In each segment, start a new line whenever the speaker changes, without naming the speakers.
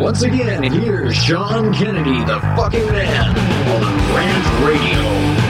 Once again, here's Sean Kennedy, the fucking man, on Rant Radio.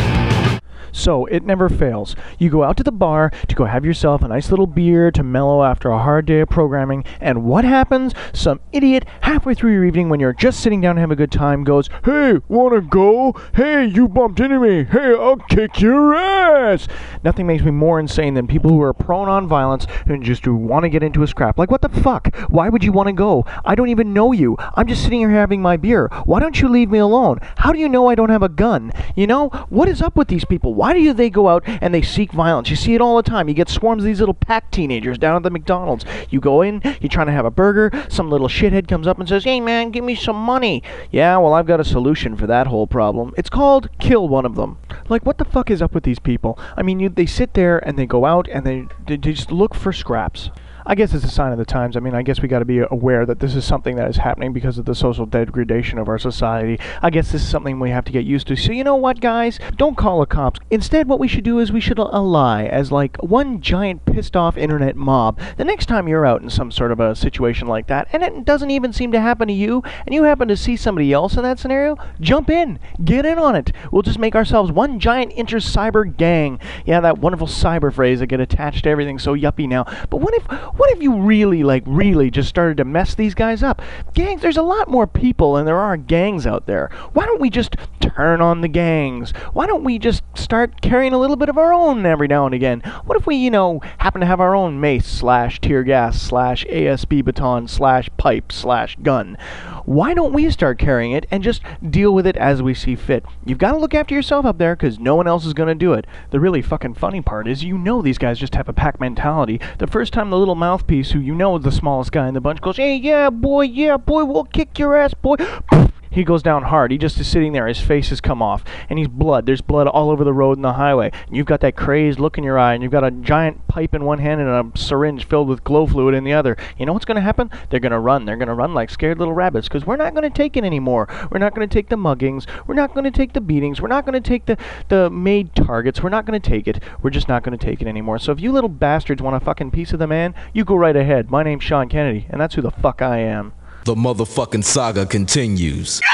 So, it never fails. You go out to the bar to go have yourself a nice little beer to mellow after a hard day of programming, and what happens? Some idiot halfway through your evening when you're just sitting down to have a good time goes, "Hey, wanna go? Hey, you bumped into me. Hey, I'll kick your ass." Nothing makes me more insane than people who are prone on violence and just who want to get into a scrap. Like, what the fuck? Why would you want to go? I don't even know you. I'm just sitting here having my beer. Why don't you leave me alone? How do you know I don't have a gun? You know, what is up with these people? Why do they go out and they seek violence? You see it all the time. You get swarms of these little pack teenagers down at the McDonald's. You go in, you're trying to have a burger, some little shithead comes up and says, "Hey man, give me some money." Yeah, well, I've got a solution for that whole problem. It's called kill one of them. Like, what the fuck is up with these people? I mean, they sit there and they go out and they just look for scraps. I guess it's a sign of the times. I mean, I guess we got to be aware that this is something that is happening because of the social degradation of our society. I guess this is something we have to get used to. So you know what, guys? Don't call the cops. Instead, what we should do is we should ally as like one giant pissed off internet mob. The next time you're out in some sort of a situation like that, and it doesn't even seem to happen to you, and you happen to see somebody else in that scenario, jump in. Get in on it. We'll just make ourselves one giant inter-cyber gang. Yeah, that wonderful cyber phrase that get attached to everything so yuppie now. But what if you really just started to mess these guys up? Gangs, there's a lot more people than there are gangs out there. Why don't we just turn on the gangs? Why don't we just start carrying a little bit of our own every now and again? What if we, happen to have our own mace / tear gas / ASB baton / pipe / gun? Why don't we start carrying it and just deal with it as we see fit? You've got to look after yourself up there because no one else is going to do it. The really fucking funny part is these guys just have a pack mentality. The first time the little mouthpiece, who is the smallest guy in the bunch, goes, "Hey, yeah, boy, we'll kick your ass, boy." He goes down hard. He just is sitting there. His face has come off. And he's blood. There's blood all over the road and the highway. And you've got that crazed look in your eye. And you've got a giant pipe in one hand and a syringe filled with glow fluid in the other. You know what's going to happen? They're going to run. They're going to run like scared little rabbits. Because we're not going to take it anymore. We're not going to take the muggings. We're not going to take the beatings. We're not going to take the made targets. We're not going to take it. We're just not going to take it anymore. So if you little bastards want a fucking piece of the man, you go right ahead. My name's Sean Kennedy. And that's who the fuck I am.
The motherfucking saga continues.